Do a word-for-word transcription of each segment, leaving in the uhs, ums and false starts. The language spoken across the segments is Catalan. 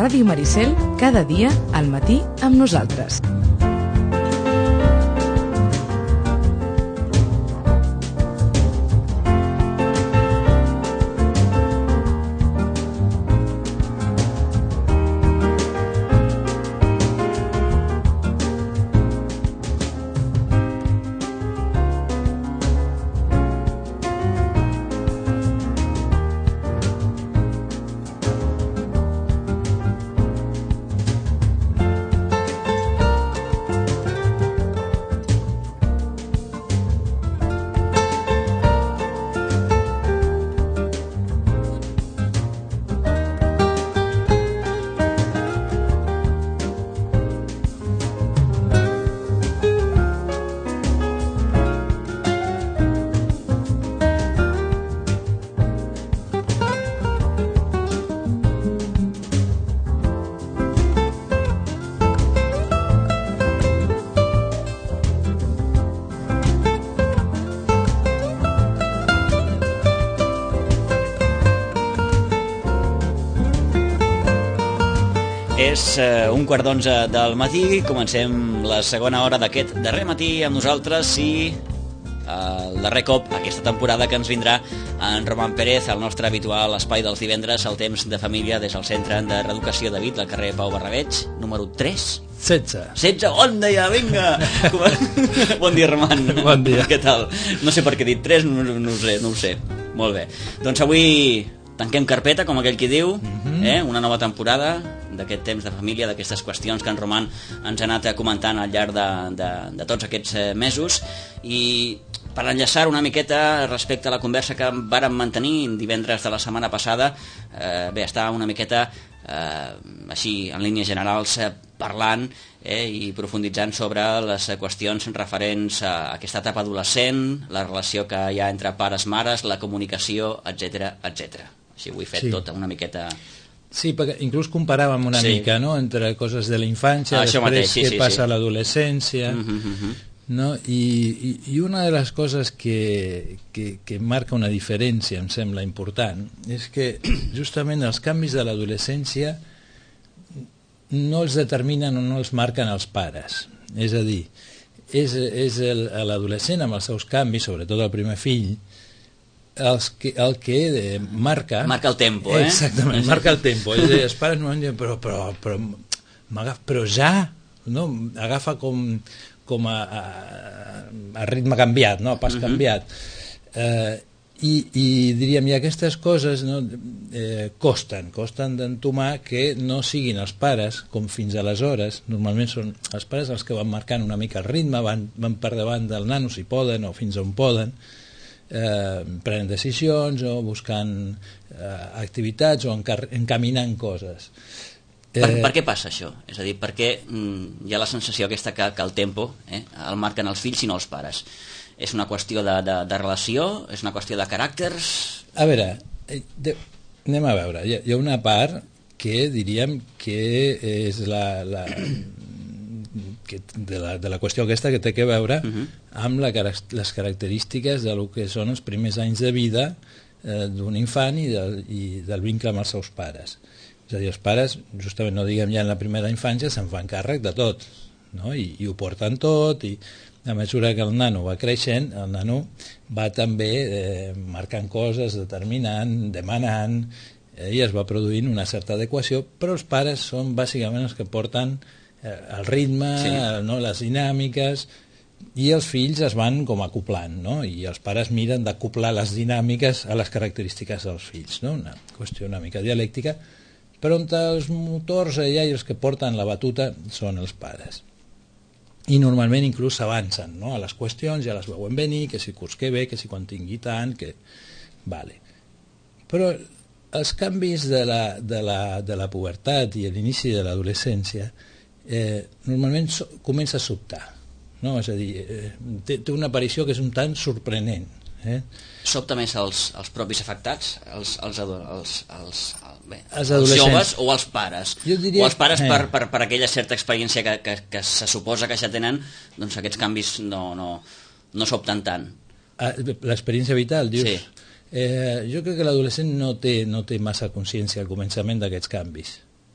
Ràdio Maricel, cada dia al matí amb nosaltres. És eh, un quart d'onze del matí, comencem la segona hora d'aquest darrer matí amb nosaltres i eh, el darrer cop aquesta temporada que ens vindrà en Roman Pérez, el nostre habitual espai dels divendres, el temps de família des del Centre de Reeducació David, al carrer Pau Barrabeig, número tres. setze. setze, bon dia, vinga! Bon dia, Roman. Bon dia. Què tal? No sé per què he dit tres, no, no, no ho sé, no ho sé. Molt bé. Doncs avui tanquem carpeta, com aquell qui diu, mm-hmm. eh? Una nova temporada d'aquest temps de família, d'aquestes qüestions que en Roman ens ha anat comentant al llarg de, de, de tots aquests mesos, i per enllaçar una miqueta respecte a la conversa que vàrem mantenir divendres de la setmana passada, eh, bé, està una miqueta eh, així, en línies generals, eh, parlant eh, i profunditzant sobre les qüestions referents a aquesta etapa adolescent, la relació que hi ha entre pares-mares, la comunicació, etcètera, etcètera. Així ho he fet sí. tot una miqueta... Sí, perquè inclús comparàvem una sí. mica, no?, entre coses de la infància, ah, després mateix, sí, què sí, passa sí. a l'adolescència, uh-huh, uh-huh. no? I, i, i una de les coses que, que, que marca una diferència, em sembla important, és que justament els canvis de l'adolescència no els determinen o no els marquen els pares. És a dir, és, és el, l'adolescent amb els seus canvis, sobretot el primer fill, els que, el que eh, marca... Marca el tempo, eh? Exactament, marca el tempo. És a dir, els pares no van dir, però, però, però, però ja, no? Agafa com, com a, a, a ritme canviat, no? A pas uh-huh. canviat. Eh, i, I diríem, i aquestes coses no, eh, costen, costen d'entomar que no siguin els pares, com fins aleshores, normalment són els pares els que van marcant una mica el ritme, van, van per davant del nano si poden o fins on poden, Eh, prenen decisions o buscant eh, activitats o encar- encaminant coses. Per, eh... per què passa això? És a dir, per què mm, hi ha la sensació aquesta que, que el tempo eh, el marquen els fills i no els pares? És una qüestió de, de, de relació? És una qüestió de caràcters? A veure, eh, de, anem a veure. Hi ha, hi ha una part que diríem que és la... la que de, la, de la qüestió aquesta que té que veure uh-huh. amb la, les característiques de lo que són els primers anys de vida eh, d'un infant i del, i del vincle amb els seus pares. És a dir, els pares, justament no diguem ja en la primera infància, se'n fan càrrec de tot, no? I, i ho porten tot, i a mesura que el nano va creixent, el nano va també eh, marcant coses, determinant, demanant, eh, i es va produint una certa adequació, però els pares són bàsicament els que porten el ritme, sí. no, les dinàmiques, i els fills es van com acoplant, no? I els pares miren d'acoplar les dinàmiques a les característiques dels fills, no? Una qüestió una mica dialèctica, però on els motors allà i els que porten la batuta són els pares. I normalment inclús s'avancen, no? A les qüestions, ja les veuen venir, que si curs que ve, que si quan tingui tant, que... Vale. Però els canvis de la, de la, de la pubertat i l'inici de l'adolescència Eh, normalment so, comença a sobtar, no? És a dir, eh, té, té una aparició que és un tant sorprenent, eh? Sobta més els, els propis afectats, els, els, els, els, bé, els, els joves o els pares, diria, o els pares eh. per, per, per aquella certa experiència que, que, que se suposa que ja tenen, doncs aquests canvis no, no, no sobten tant. Ah, l'experiència vital, dius? Sí. Eh, jo crec que l'adolescent no té, no té massa consciència al començament d'aquests canvis.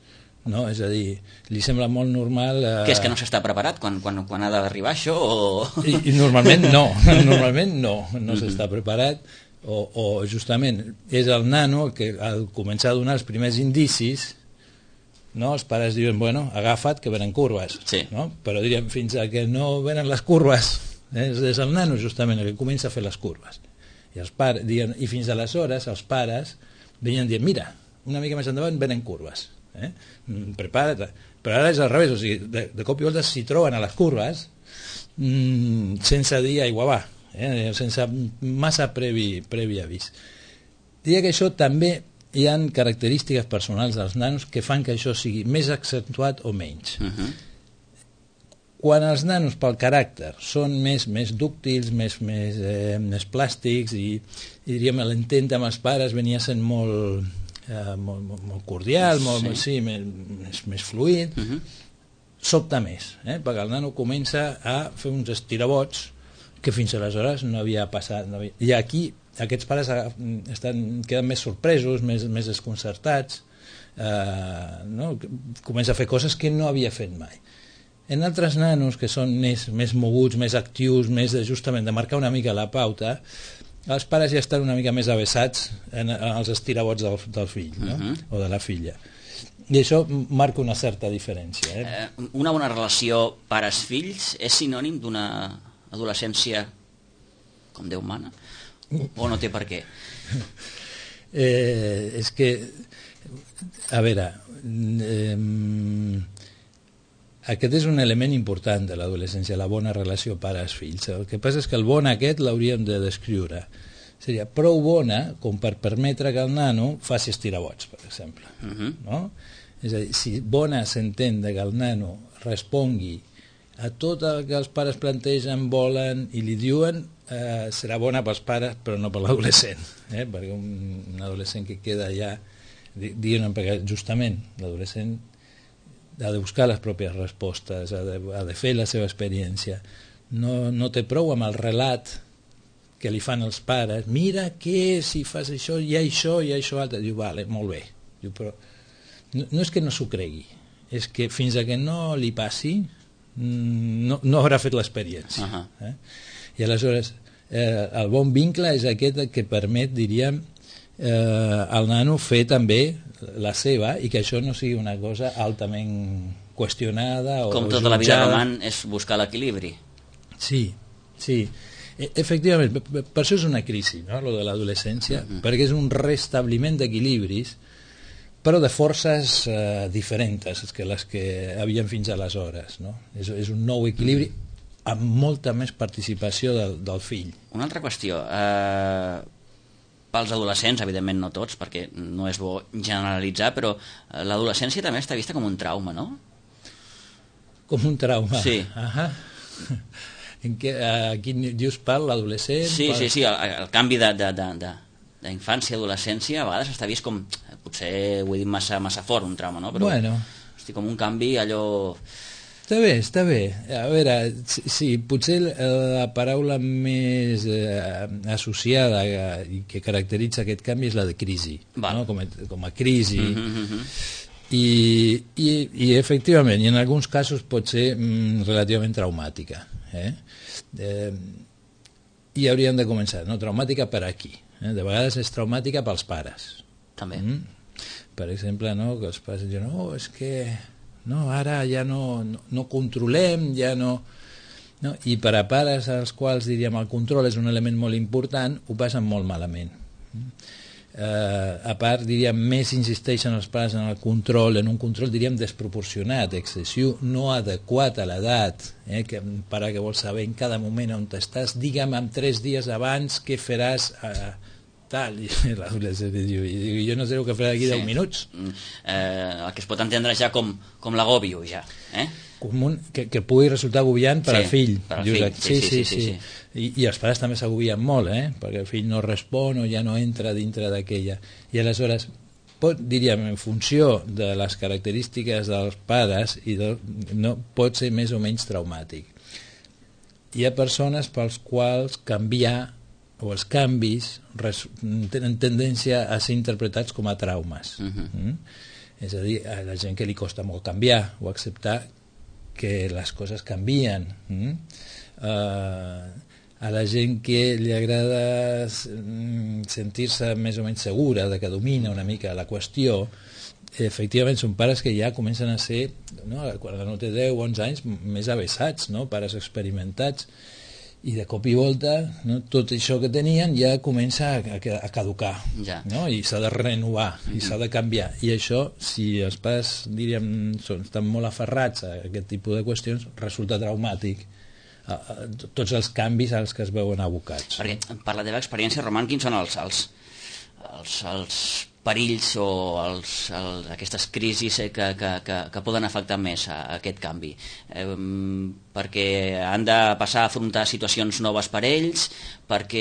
no? És a dir, li sembla molt normal... Eh... Que és que no s'està preparat quan, quan, quan ha d'arribar això? O... I, I normalment no, normalment no, no s'està preparat, o, o justament és el nano que al començar a donar els primers indicis, no? Els pares diuen, bueno, agafa't que venen curves, sí. No? Però diríem, fins a que no venen les curves, eh? És el nano justament el que comença a fer les curves. I, els pares, diuen, i fins aleshores els pares venien dient, mira, una mica més endavant venen curves, eh? Prepara't. Però ara és al revés, o sigui, de, de cop i volta s'hi troben a les curves mmm, sense dir aigua va, eh? Sense massa previ, previ avís. Diria que això també hi ha característiques personals dels nanos que fan que això sigui més accentuat o menys. Uh-huh. Quan els nanos pel caràcter són més, més dúctils, més, més, eh, més plàstics i, i diríem l'entent amb els pares venia sent molt, eh, molt, molt, molt cordial, molt, sí. Molt, sí, més, més fluid, uh-huh. Sobta més, eh, perquè el nano comença a fer uns estirabots que fins aleshores no havia passat. No havia... I aquí aquests pares estan, queden més sorpresos, més, més desconcertats, eh, no? Comença a fer coses que no havia fet mai. En altres nanos que són més, més moguts, més actius, més de, justament de marcar una mica la pauta, els pares ja estan una mica més avessats en, en els estirabots del, del fill, no? Uh-huh. O de la filla. I això marca una certa diferència. Eh? Eh, una bona relació pares-fills és sinònim d'una adolescència com Déu mana? O no té per què? Eh, és que, a veure... Eh, Aquest és un element important de l'adolescència, la bona relació pares-fills. El que passa és que el bon aquest l'hauríem de descriure. Seria prou bona com per permetre que el nano faci estirabots, per exemple. Uh-huh. No? És a dir, si bona s'entén que el nano respongui a tot el que els pares plantegen, volen i li diuen, eh, serà bona pels pares però no per l'adolescent. Eh? Perquè un, un adolescent que queda ja... Diguem, perquè justament l'adolescent ha de buscar les pròpies respostes, ha de, ha de fer la seva experiència. No, no té prou amb el relat que li fan els pares. Mira què, si fas això, hi ha això, hi ha això altre. Diu, vale, molt bé. Diu, però no, no és que no s'ho cregui, és que fins a que no li passi no, no haurà fet l'experiència. Uh-huh. Eh? I aleshores eh, el bon vincle és aquest que permet, diríem, eh, al nano fer també la seva i que això no sigui una cosa altament qüestionada o com tota jutjada. La vida roman és buscar l'equilibri. Sí, sí. E efectivament, per això és una crisi, no?, lo de l'adolescència, uh-huh. perquè és un restabliment d'equilibris, però de forces eh, diferents que les que havien fins aleshores, no? És, és un nou equilibri uh-huh. amb molta més participació del, del fill. Una altra qüestió, eh... pels adolescents, evidentment no tots, perquè no és bo generalitzar, però l'adolescència també està vista com un trauma, no? Com un trauma? Sí. Ahà. En què, a quin dius per l'adolescent? Sí, per... sí, sí, el, el canvi de, de, de, de, d'infància a adolescència a vegades està vist com, potser ho he dit massa, massa fort, un trauma, no? Però, bueno. Hosti, com un canvi allò... Està bé, està bé. A veure, sí, sí potser la paraula més eh, associada i que caracteritza aquest canvi és la de crisi, no? com, a, com a crisi. Mm-hmm, mm-hmm. I, i, I efectivament, i en alguns casos pot ser mm, relativament traumàtica. Eh? Eh, I hauríem de començar, no? Traumàtica per aquí. Eh? De vegades és traumàtica pels pares. També. Mm? Per exemple, no? Que els pares diuen, no, és que... No, ara ja no, no, no controlem, ja no, no... I per a pares als quals, diríem, el control és un element molt important, ho passen molt malament. Eh, a part, diríem, més insisteixen els pares en el control, en un control, diríem, desproporcionat, excessiu, no adequat a l'edat, eh, que un pare que vol saber en cada moment on estàs, digue'm en tres dies abans què faràs... Eh, tal, i l'adolescent diu, jo no sé el que farà d'aquí sí. deu minuts. Eh, el que es pot entendre ja com, com l'agòbio, ja. Eh? Com un, que, que pugui resultar agobiant per sí, al fill. Per al fill. Sí, sí, sí, sí, sí, sí. I, I els pares també s'agobien molt, eh? Perquè el fill no respon o ja no entra dintre d'aquella. I aleshores, pot, diríem, en funció de les característiques dels pares, i de, no, pot ser més o menys traumàtic. Hi ha persones pels quals canviar o els canvis res, tenen tendència a ser interpretats com a traumes. Uh-huh. mm? És a dir, a la gent que li costa molt canviar o acceptar que les coses canvien. Mm? Uh, a la gent que li agrada sentir-se més o menys segura de que domina una mica la qüestió, efectivament són pares que ja comencen a ser, no, quan no té deu o onze anys, més avesats, no? Pares experimentats, i de cop i volta, no, tot això que tenien ja comença a, a caducar, ja. No? I s'ha de renovar, mm-hmm. i s'ha de canviar, i això, si els pares, diríem, són, estan molt aferrats a aquest tipus de qüestions, resulta traumàtic, a, a, tots els canvis als que es veuen abocats. Perquè, per la teva experiència, Roman, quins són els, els, els, els perills o els, els, aquestes crisis que, que, que, que poden afectar més a, a aquest canvi? Eh, perquè han de passar a afrontar situacions noves per ells, perquè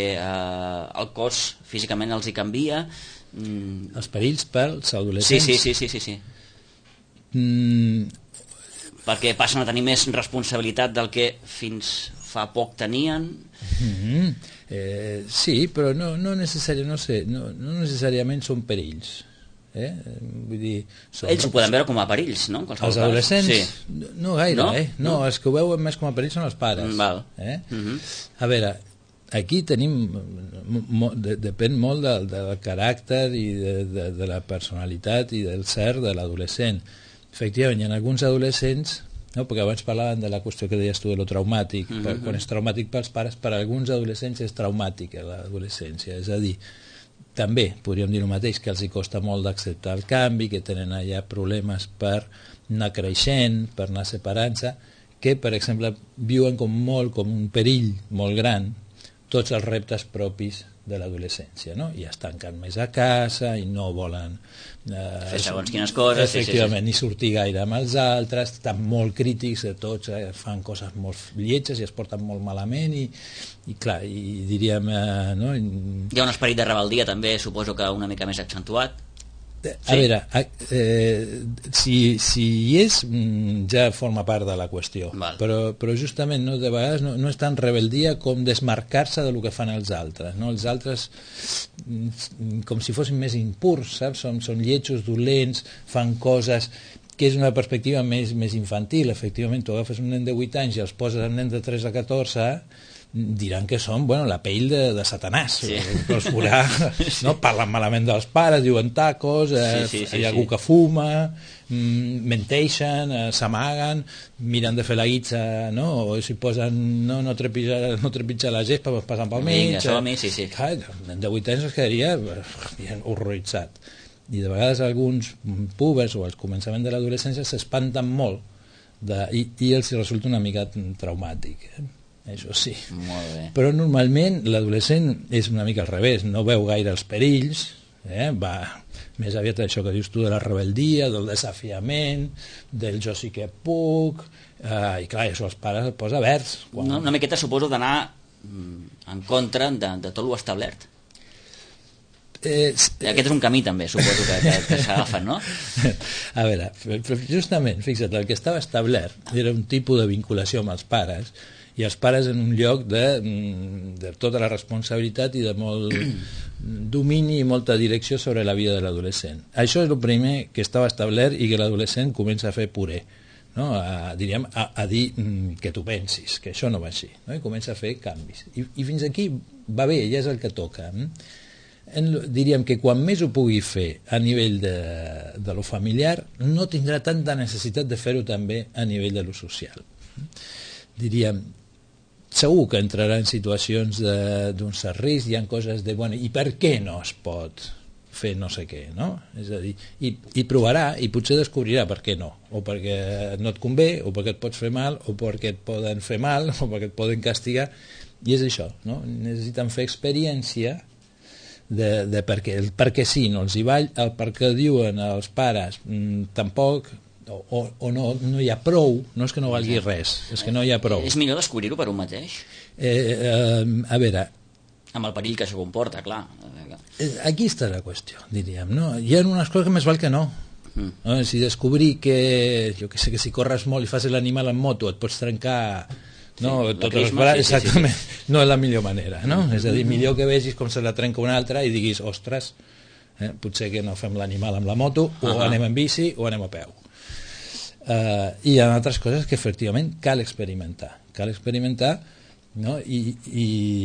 eh, el cos físicament els hi canvia... Mm. Els perills pels adolescents? Sí, sí, sí, sí, sí, sí. Mm. Perquè passen a tenir més responsabilitat del que fins fa poc tenien... Mm-hmm. Eh, sí, però no, no, necessari, no, sé, no, no necessàriament són perills. Eh? Vull dir, són... Ells ho poden veure com a perills, no? Els adolescents? Sí. No, no gaire, no? Eh? No, no, els que ho veuen més com a perills són els pares. Val. Eh? Mm-hmm. A veure, aquí tenim... Mo, de, depèn molt del, del caràcter i de, de, de la personalitat i del ser de l'adolescent. Efectivament, hi ha alguns adolescents... No, perquè abans parlaven de la qüestió que deies tu de lo traumàtic, mm-hmm. per, quan és traumàtic pels pares, per a alguns adolescents és traumàtica l'adolescència, és a dir, també podríem dir el mateix, que els hi costa molt d'acceptar el canvi, que tenen allà problemes per anar creixent, per anar separant-se, que per exemple viuen com molt, com un perill molt gran, tots els reptes propis de l'adolescència, no? I es tanquen més a casa i no volen eh, fer segons quines coses, efectivament, sí, sí, sí. ni sortir gaire amb els altres, estan molt crítics de tots, eh, fan coses molt lletges i es porten molt malament i, i clar, i diríem eh, no? Hi ha un esperit de rebeldia també, suposo que una mica més accentuat. A sí. veure, eh, si, si hi és, ja forma part de la qüestió, però, però justament no, de vegades no, no és tan rebeldia com desmarcar-se del que fan els altres, no? Els altres com si fossin més impurs, saps? Són, són lletjos, dolents, fan coses que és una perspectiva més, més infantil. Efectivament, tu agafes un nen de vuit anys i els poses un nen de tres a catorze, diran que són, bueno, la pell de, de Satanàs, sí. Per furar, no? Parlen malament dels pares, diuen tacos, eh, sí, sí, sí, hi ha algú sí. que fuma, mm, menteixen, eh, s'amaguen, miren de fer la guitza, no? O si posen, no, no trepitjar no trepitja la gespa, passen pel mig. Vinga, sí, sí. Clar, un nen de vuit anys es quedaria horroritzat. I de vegades alguns púbers o al començament de l'adolescència s'espanten molt de, i, i els resulta una mica traumàtic, eh? Això sí. Molt bé. Però normalment l'adolescent és una mica al revés, no veu gaire els perills, eh? Va més aviat això que dius tu de la rebeldia, del desafiament, del jo sí que puc, eh, i clar, això els pares es posa verds. Quan... Una, una miqueta suposo d'anar en contra de, de tot l'establert. Eh, Aquest és un camí també, suposo que, que, que s'agafen, no? A veure, justament, fixa't, el que estava establert era un tipus de vinculació amb els pares, i els pares en un lloc de, de tota la responsabilitat i de molt domini i molta direcció sobre la vida de l'adolescent. Això és el primer que estava establert i que l'adolescent comença a fer puré, no? a, diríem, a, a dir que tu pensis, que això no va així, no? I comença a fer canvis. I, i fins aquí va bé, ja és el que toca. En, diríem que quan més ho pugui fer a nivell de, de lo familiar, no tindrà tanta necessitat de fer-ho també a nivell de lo social. Diríem, segur que entrarà en situacions d'un cert risc, hi ha coses de, bueno, i per què no es pot fer no sé què, no? És a dir, i, i provarà, i potser descobrirà per què no, o perquè no et convé, o perquè et pots fer mal, o perquè et poden fer mal, o perquè et poden castigar, i és això, no? Necessiten fer experiència de, de perquè, el perquè sí no els hi val, el perquè diuen els pares mmm, tampoc, o, o, o no, no hi ha prou, no és que no valgui res, és que no hi ha prou. És millor descobrir-ho per un mateix? Eh, eh, a veure... Amb el perill que això comporta, clar. Aquí està la qüestió, diríem, no? Hi ha unes coses que més val que no. Mm. No? Si descobrir que, jo que sé, que si corres molt i fas l'animal en moto et pots trencar... No, sí, totes les vegades, sí, exactament, sí, sí. No és la millor manera, no? Mm-hmm. És a dir, millor que vegis com se la trenca una altra i diguis, ostres, Eh? Potser que no fem l'animal amb la moto, o uh-huh. anem en bici o anem a peu. Uh, I hi ha altres coses que efectivament cal experimentar. Cal experimentar, no? I, i,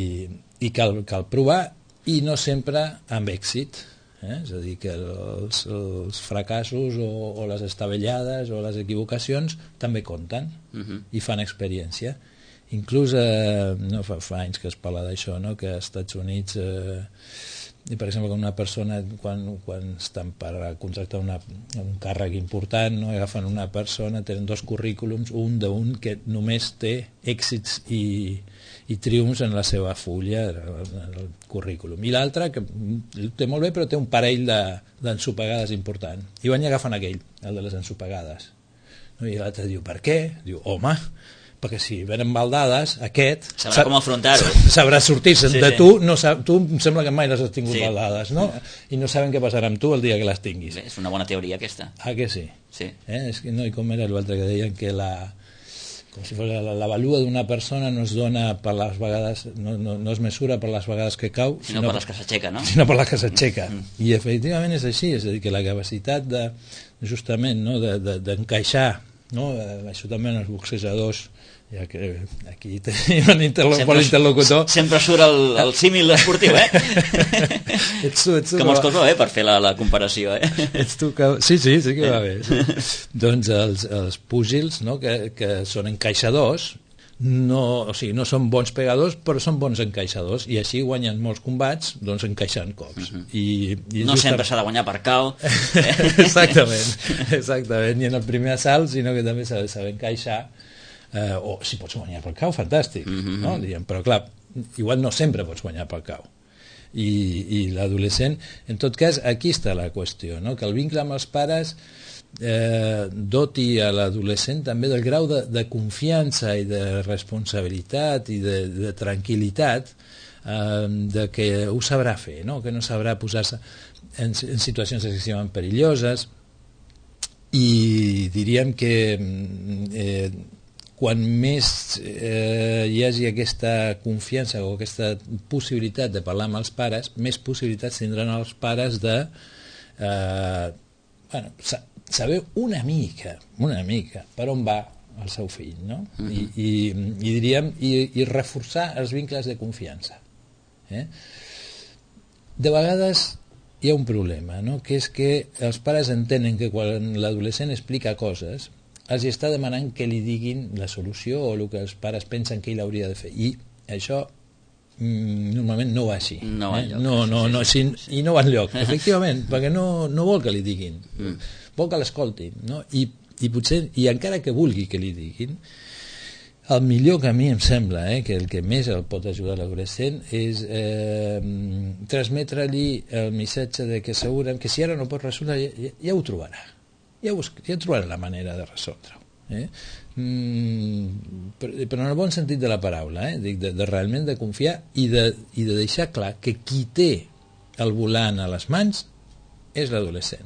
i cal, cal provar, i no sempre amb èxit. Eh? És a dir, que els, els fracassos o, o les estavellades o les equivocacions també compten uh-huh. i fan experiència. Inclús eh, no, fa, fa anys que es parla d'això, no? Que als Estats Units eh, i per exemple, una persona quan, quan estan per contractar una, un càrrec important, no? Agafen una persona, tenen dos currículums, un d'un que només té èxits i, i triomfs en la seva fulla, en el currículum, i l'altre que té molt bé però té un parell d'ensopegades important, i van i agafen aquell, el de les ensopegades, no? I l'altre diu, per què? Diu, home, perquè si venen baldades, aquest sabrà com afrontar-ho, sabrà sortir-se'n sí, de sí. tu, no sap, tu em sembla que mai les has tingut sí. baldades, no? I no saben què passarà amb tu el dia que les tinguis. Bé, és una bona teoria aquesta. Ah, que sí? Sí. Eh? És que, no, i com era l'altre que deien que la, com si fos la, la valua d'una persona no es dona per les vegades, no, no, no es mesura per les vegades que cau, sinó, sinó per les que s'aixeca, no? Sinó per les que s'aixeca. Mm. I efectivament és així, és a dir, que la capacitat de, justament, no, d'encaixar, de, de, no? Això també en els boxejadors, ja que aquí tenim un interlocutor. Sempre surt el, el símil esportiu, eh? ets tu, ets tu, que mos costa bé per fer la, la comparació, eh? Ets tu que... Sí, sí, sí que va bé. Sí. Doncs els, els púgils, no? que, que són encaixadors, no, o sigui, no són bons pegadors, però són bons encaixadors, i així guanyen molts combats, doncs encaixant cops. Uh-huh. I, i no sempre s'ha de guanyar per cau. exactament, exactament, ni en el primer assalt, sinó que també s'ha de saber encaixar. Uh, o si pots guanyar per cau, fantàstic, mm-hmm. no? Diguem, però clar, igual no sempre pots guanyar per cau, i, i l'adolescent, en tot cas aquí està la qüestió, no? Que el vincle amb els pares eh, doti a l'adolescent també del grau de, de confiança i de responsabilitat i de, de tranquil·litat, eh, de que ho sabrà fer, no? Que no sabrà posar-se en, en situacions excessivament perilloses, i diríem que eh, quan més eh, hi hagi aquesta confiança o aquesta possibilitat de parlar amb els pares, més possibilitats tindran els pares de eh, bueno, sa saber una mica, una mica per on va el seu fill, no? Uh-huh. I, i, i diríem i, i reforçar els vincles de confiança. Eh? De vegades hi ha un problema, no? Que és que els pares entenen que quan l'adolescent explica coses els està demanant que li diguin la solució o el que els pares pensen que ell hauria de fer, i això mm, normalment no va així, no va enlloc, eh? no, no, no, sí, sí, sí. I no va enlloc, efectivament, perquè no, no vol que li diguin, mm. vol que l'escoltin, no? I, i potser, i encara que vulgui que li diguin, el millor que a mi em sembla, eh, que el que més el pot ajudar l'adolescent és eh, transmetre-li el missatge de que segurament que si ara no pot resoldre ja, ja, ja ho trobarà, ja, busca, ja trobarà la manera de resoldre-ho, eh? mm, però, però en el bon sentit de la paraula, eh? Dic, de, de realment de confiar i de, i de deixar clar que qui té el volant a les mans és l'adolescent.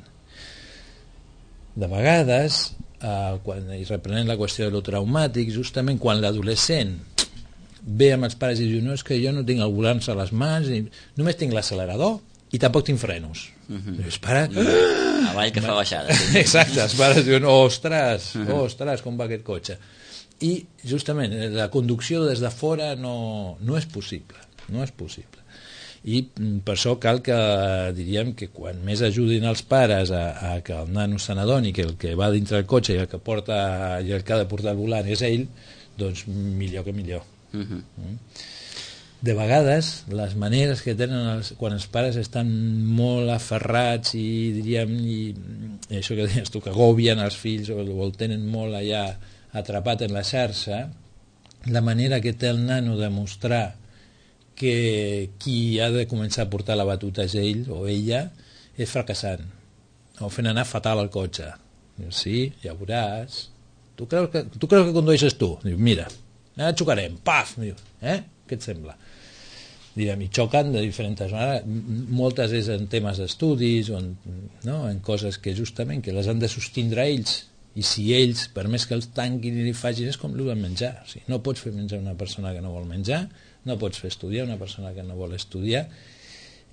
De vegades eh, quan, i reprenent la qüestió de lo traumàtic, justament quan l'adolescent ve amb els pares i diu, no, és que jo no tinc el volant a les mans, ni, només tinc l'accelerador i tampoc tinc frenos. Uh-huh. Dius, pare... Avall que fa baixada. Sí. Exacte, els pares diuen, ostres, uh-huh. ostres, com va aquest cotxe. I justament la conducció des de fora no, no és possible, no és possible. I per això cal que, diríem, que quan més ajudin els pares a, a que el nano se n'adoni que el que va dintre el cotxe i el que porta i el que ha de portar el volant és ell, doncs millor que millor. Uh-huh. Mm? De vegades les maneres que tenen els, quan els pares estan molt aferrats i diríem i, i això que deies tu, que agobien els fills o, o el tenen molt allà atrapat en la xarxa, la manera que té el nano de mostrar que qui ha de començar a portar la batuta és ell o ella és fracassant o fent anar fatal el cotxe. Diu, sí, ja veuràs, tu creus que, tu creus que condueixes tu? Diu, mira, ara xocarem, paf, diu, eh? Què et sembla? Direm, i xoquen de diferents maneres, moltes és en temes d'estudis o en, no? en coses que justament que les han de sostindre ells, i si ells, per més que els tanquin i li facin, és com el del menjar, o sigui, no pots fer menjar una persona que no vol menjar, no pots fer estudiar una persona que no vol estudiar,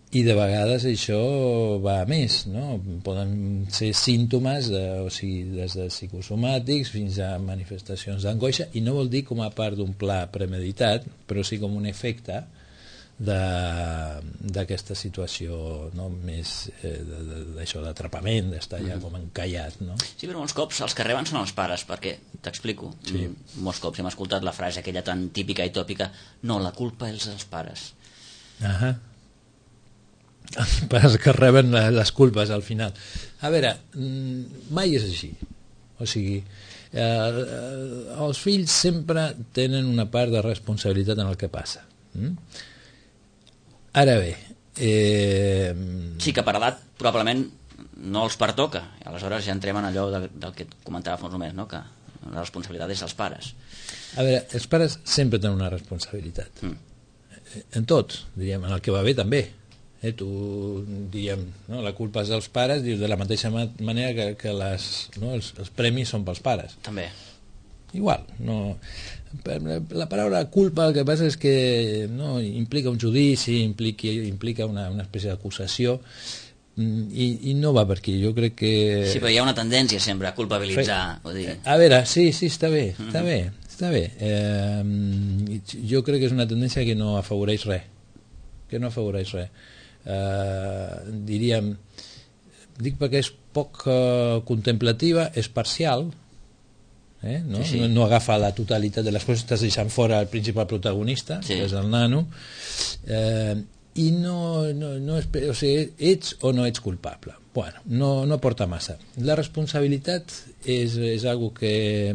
i de vegades això va a més, no? Poden ser símptomes de, o sigui, des de psicosomàtics fins a manifestacions d'angoixa, i no vol dir com a part d'un pla premeditat, però sí com un efecte d'aquesta situació, no? Més eh, d'això d'atrapament, d'estar ja com encallat, no? Sí, però molts cops els que reben són els pares, perquè t'explico, sí. molts cops hem escoltat la frase aquella tan típica i tòpica: no, la culpa és dels pares. Ahà. Els pares que reben les culpes al final. A veure, mai és així. O sigui, eh, els fills sempre tenen una part de responsabilitat en el que passa. Mm? Ara bé, eh... sí que per edat probablement no els pertoca, i aleshores ja entrem en allò del, del que comentava fa uns moments, no? Que la responsabilitat és dels pares. A veure, els pares sempre tenen una responsabilitat. Mm. En tot, diríem, en el que va bé també. Eh, tu, diríem, no? La culpa és dels pares, dius, de la mateixa manera que, que les, no? els, els premis són pels pares. També. Igual, no... La paraula culpa el que passa és que no, implica un judici, implica, implica una, una espècie d'acusació, i, i no va per aquí. Jo crec que... Sí, però hi ha una tendència sempre a culpabilitzar. Vull dir. A veure, sí, sí, està bé, està bé, està bé. Eh, jo crec que és una tendència que no afavoreix res, que no afavoreix res. Eh, diríem, dic perquè és poc eh, contemplativa, és parcial, eh? no? Sí, sí. No, no agafa la totalitat de les coses, estàs deixant fora el principal protagonista, sí. que és el nano, eh, i no, no, no és, o sigui, ets o no ets culpable. Bueno, no, no aporta massa. La responsabilitat és, és algo que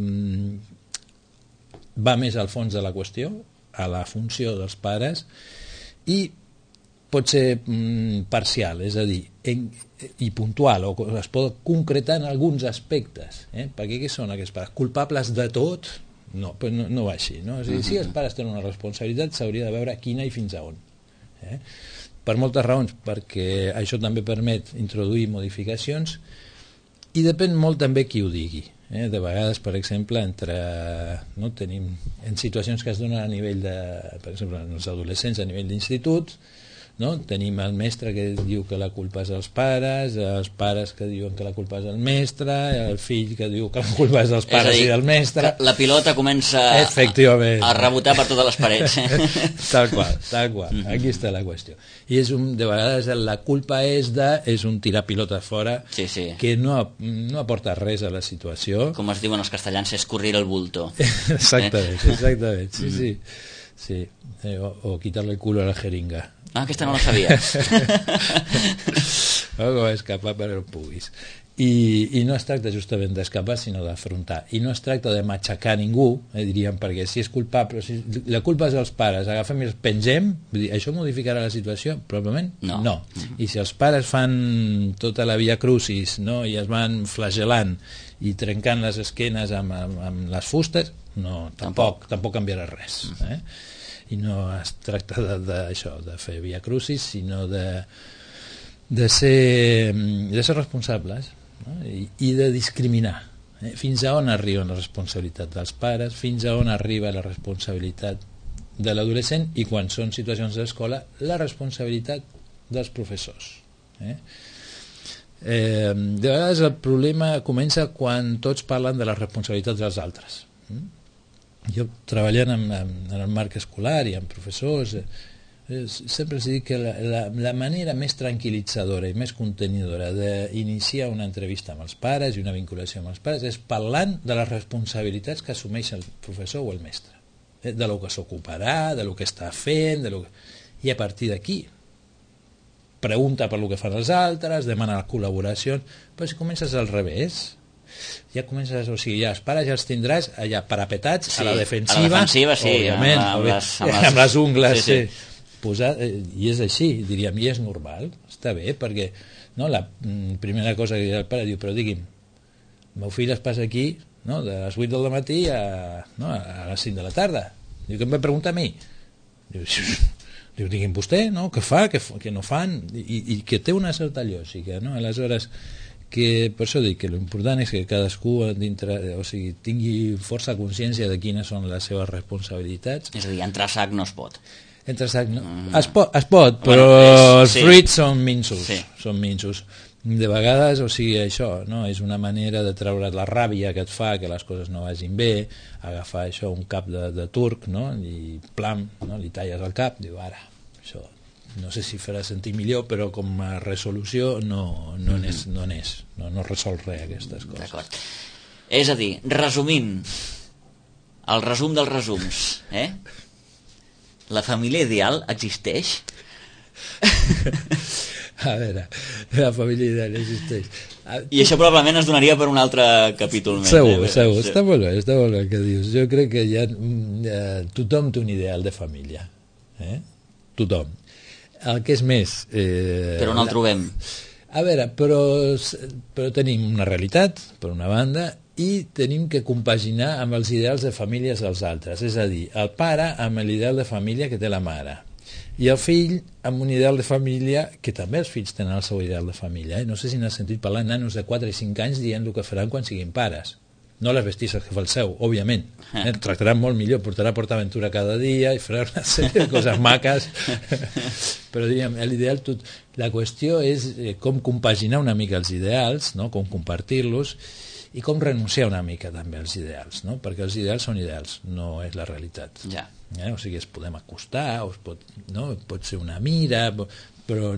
mm, va més al fons de la qüestió, a la funció dels pares, i pot ser mm, parcial, és a dir, en, i puntual, o es pot concretar en alguns aspectes, eh? Perquè què són aquests pares? Culpables de tot? No, però no, no va així, no? És a dir, si els pares tenen una responsabilitat, s'hauria de veure quina i fins a on. Eh? Per moltes raons, perquè això també permet introduir modificacions, i depèn molt també qui ho digui. Eh? De vegades, per exemple, entre, no, tenim en situacions que es donen a nivell de, per exemple, en els adolescents a nivell d'institut, no? Tenim el mestre que diu que la culpa és dels pares, els pares que diuen que la culpa és del mestre, el fill que diu que la culpa és dels pares és dir, i del mestre. La pilota comença a, a rebotar per totes les parets. Tal qual, tal qual. Mm-hmm. Aquí està la qüestió. I és un, de vegades la culpa és de, és un tirar pilota fora, sí, sí. que no, no aporta res a la situació. Com es diuen els castellans, escurrir el bulto. Exactament, eh? exactament, sí, sí. sí. Eh, o, o quitarle el culo a la jeringa. Ah, aquesta no la sabia. No, com escapar per on puguis. I, I no es tracta justament d'escapar, sinó d'afrontar. I no es tracta de matxacar ningú, eh, diríem, perquè si és culpable, si la culpa és dels pares, agafem i els pengem, vull dir, això modificarà la situació? Probablement no. no. Mm-hmm. I si els pares fan tota la via crucis, no? I es van flagelant i trencant les esquenes amb, amb, amb les fustes, no, tampoc, tampoc, tampoc canviarà res. Eh? I no es tracta de, de, això, de fer via crucis, sinó de, de, ser, de ser responsables, no? I, i de discriminar. Eh? Fins a on arriba la responsabilitat dels pares, fins a on arriba la responsabilitat de l'adolescent, i quan són situacions d'escola, la responsabilitat dels professors. Eh? Eh, de vegades el problema comença quan tots parlen de les responsabilitats dels altres. Mm? Jo, treballant en, en el marc escolar i amb professors, eh, sempre els dic que la, la, la manera més tranquil·litzadora i més contenidora d'iniciar una entrevista amb els pares i una vinculació amb els pares és parlant de les responsabilitats que assumeix el professor o el mestre, eh, de lo que s'ocuparà, de lo que està fent, de lo que... i a partir d'aquí pregunta per lo que fan els altres, demana col·laboracions, però si comences al revés, ja comences, o sigui, ja els pares ja els tindràs allà parapetats, sí, a la defensiva, a la defensiva sí, òbviament, amb, amb, les, amb, les... amb les ungles, sí, sí. sí. Posar, eh, i és així, diríem, i és normal, està bé, perquè no, la primera cosa que el pare diu, però digui'm, el meu fill es passa aquí, no, de les vuit del matí a, no, a les cinc de la tarda, diu, que em va preguntar a mi? Diu, diu, digui'm vostè, no, què fa, què, què no fan, i, i que té una certa llògica, no, aleshores, que per això dic que l'important és que cadascú dintre, o sigui, tingui força consciència de quines són les seves responsabilitats. És a dir, entrar a sac no es pot. Entre sac, no? Mm. Es, pot, es pot, però bueno, és, els sí. fruits són minsos, sí. són minsos. De vegades, o sigui, això, no? És una manera de treure la ràbia que et fa que les coses no vagin bé, agafar això, un cap de, de turc, no? I plam, no? Li talles el cap, diu, ara, això, no sé si farà sentir millor, però com a resolució no, no mm-hmm. n'és, no n'és, no, no resol res aquestes coses. D'acord. És a dir, resumint, el resum dels resums, eh? La família ideal existeix? A veure, la família ideal existeix. I això probablement es donaria per un altre capítol més. Segur, eh? segur. Sí. Està molt bé, està molt bé el que dius. Jo crec que ja, eh, tothom té un ideal de família. Eh? Tothom. El que és més... Eh, però on el la... trobem? A veure, però, però tenim una realitat, per una banda, i tenim que compaginar amb els ideals de famílies dels altres. És a dir, el pare amb l'ideal de família que té la mare. I el fill amb un ideal de família, que també els fills tenen el seu ideal de família. Eh? No sé si n'has sentit parlar nanos de quatre i cinc anys dient el que faran quan siguin pares. No les vestisses que fa el seu, òbviament. Eh? Tractaran molt millor, portarà PortAventura cada dia i farà una sèrie de coses maques. Però diríem, l'ideal, tot... la qüestió és com compaginar una mica els ideals, no? Com compartir-los, i com renunciar una mica també als ideals, no? Perquè els ideals són ideals, no és la realitat. Ja. Eh? O sigui, es podem acostar, o es pot, no? Pot ser una mira, però...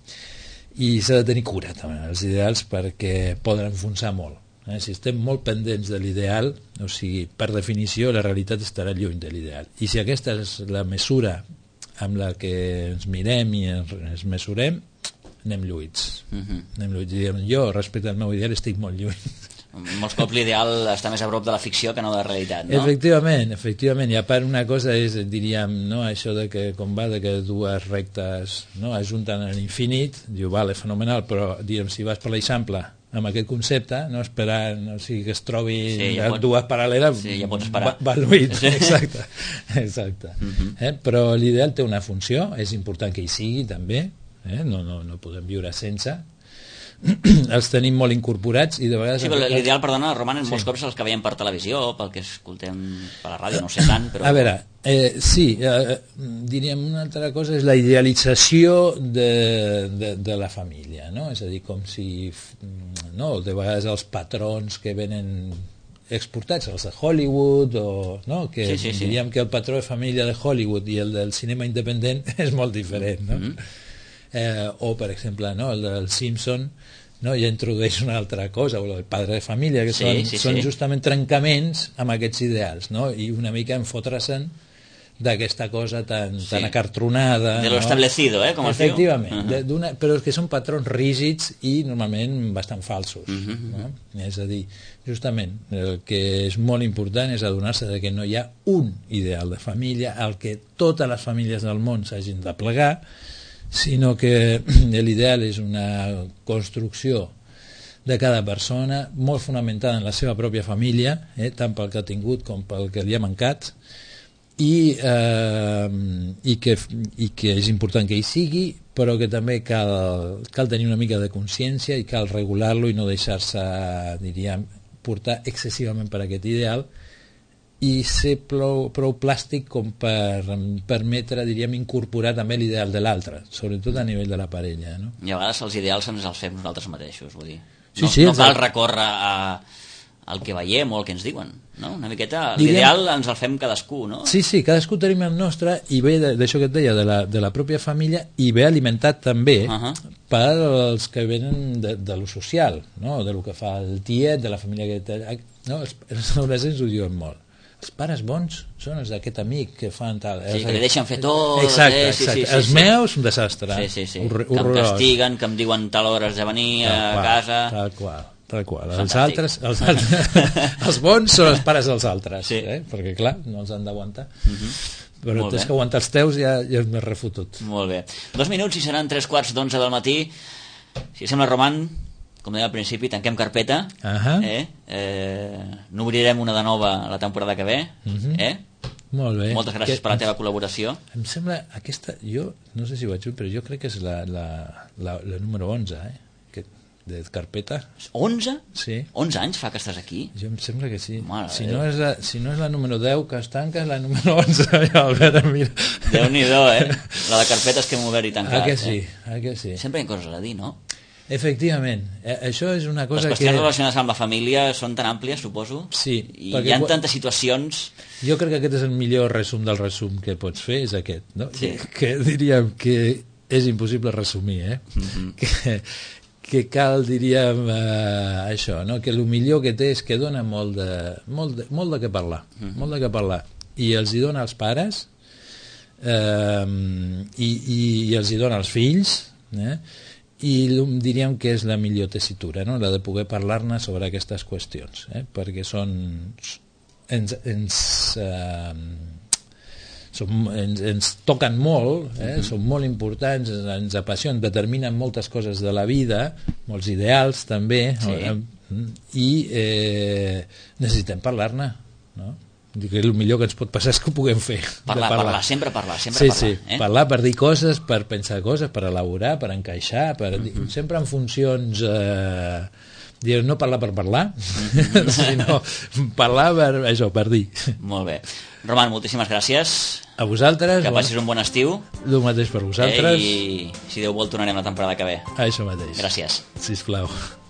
I s'ha de tenir cura també els ideals perquè poden enfonsar molt. Eh? Si estem molt pendents de l'ideal, o sigui, per definició la realitat estarà lluny de l'ideal. I si aquesta és la mesura amb la que ens mirem i ens mesurem, anem lluïts. Uh-huh. Anem lluïts. Jo, respecte al meu ideal, estic molt lluny. Molts cops l'ideal està més a prop de la ficció que no de la realitat, no? Efectivament, efectivament. I a part una cosa és, diríem, no, això de que com va, de que dues rectes no, ajunten a l'infinit, diu, vale, fenomenal, però diríem, si vas per l'eixample amb aquest concepte, no esperant, o sigui, que es trobi sí, ja pot... dues paral·leles, sí, ja pots esperar. Va, va lluït, exacte. exacte. Uh-huh. eh? Però l'ideal té una funció, és important que hi sigui també, eh? no, no, no podem viure sense, els tenim molt incorporats i de vegades... Sí, però l'ideal, perdona, Roman, en molts sí. cops els que veiem per televisió, pel que escoltem per la ràdio, no sé tant, però... A veure, eh, sí, eh, diríem una altra cosa, és la idealització de, de, de la família, no? És a dir, com si... No, de vegades els patrons que venen exportats, els de Hollywood, o, no? Que sí, sí, sí. diríem que el patró de família de Hollywood i el del cinema independent és molt diferent, no? Mm-hmm. Eh, o per exemple, no, el del Simpson, no, ja introdueix una altra cosa, o el padre de família, que sí, són, sí, són sí. justament trencaments amb aquests ideals, no? I una mica enfotre-se'n d'aquesta cosa tan, sí. tan acartronada, de lo no? establecido, eh, com es diu. Efectivament, uh-huh. de, però que són patrons rígids i normalment bastant falsos. Uh-huh. No? És a dir, justament, el que és molt important és adonar-se de que no hi ha un ideal de família al que totes les famílies del món s'hagin de plegar, sinó que l'ideal és una construcció de cada persona molt fonamentada en la seva pròpia família, eh, tant pel que ha tingut com pel que li ha mancat, i, eh, i, que, i que és important que hi sigui, però que també cal, cal tenir una mica de consciència i cal regular-lo i no deixar-se, diríem, portar excessivament per aquest ideal, i ser prou, prou plàstic com per permetre, diríem, incorporar també l'ideal de l'altre, sobretot a nivell de la parella, no? I a vegades els ideals ens els fem nosaltres mateixos, vull dir. Sí, no, sí, no cal recórrer a, al que veiem o al que ens diuen, no? Una miqueta, l'ideal ens el fem cadascú, no? Sí, sí, cadascú tenim el nostre, i ve d'això que et deia, de la, de la pròpia família, i ve alimentat també uh-huh. per als que venen de, de lo social, no? De lo que fa el tiet, de la família que té... No? Els, els adolescents ho diuen molt. Els pares bons són els d'aquest amic que fan tal... Sí, que li deixen fer tot... Exacte, eh? exacte. Sí, sí, sí, els sí. meus, un desastre. Sí, sí, sí. Horror, que em castiguen, que em diuen tal hora has de venir tal a qual, casa... Tal qual, tal qual. Els altres, els altres... els bons són els pares dels altres, sí. eh? Perquè clar, no els han d'aguantar. Uh-huh. Però tens que aguantar els teus ja, ja és més refotut. Molt bé. Dos minuts i seran tres quarts d'onze del matí. Si sembla, Roman... Com deia al principi, tanquem carpeta, uh-huh. eh? Eh, n'obrirem una de nova la temporada que ve, uh-huh. eh? Molt bé. Moltes gràcies que, per la teva col·laboració. Em sembla, aquesta, jo no sé si ho vaig dir, però jo crec que és la, la, la, la número onze, eh? que, de carpeta. onze? Sí. onze anys fa que estàs aquí? Jo em sembla que sí. Mare Si Déu. no, és la, si no és la número deu que es tanca, és la número onze. Albert, mira. Déu-n'hi-do, eh? La de carpetes que hem obert i tancat. Ah, que sí, eh? ah, que sí. Sempre hi ha coses a dir, no? Efectivament. Eh, això és una Les cosa que... qüestions relacionades amb la família són tan àmplies, suposo. Sí. I hi ha tantes situacions... Jo crec que aquest és el millor resum del resum que pots fer, és aquest, no? Sí. Que, que diríem que és impossible resumir, eh? Mm-hmm. que, que cal, diríem, eh, això, no? Que el millor que té és que dona molt de, molt de, molt de què parlar, mm-hmm. molt de què parlar. I els hi dona als pares, eh, i, i, i els hi dona als fills, eh? I diríem que és la millor tessitura, no? La de poder parlar-ne sobre aquestes qüestions, eh? Perquè són... ens... ens eh, Som, ens, ens toquen molt, eh? Uh-huh. Són molt importants, ens, ens apassionen, determinen moltes coses de la vida, molts ideals també, sí. I eh, necessitem parlar-ne, no? Dic que el millor que ens pot passar és que ho puguem fer. Parlar, parlar. parlar, sempre parlar, sempre sí, parlar. Sí, eh? Parlar per dir coses, per pensar coses, per elaborar, per encaixar, per dir, uh-huh. sempre en funcions... Eh, dir, no parlar per parlar, uh-huh. sinó parlar per, això, per dir. Molt bé. Roman, moltíssimes gràcies. A vosaltres. Que passis un bon estiu. El mateix per vosaltres. Eh, I si Déu vol tornarem la temporada que ve. Això mateix. Gràcies. Sisplau.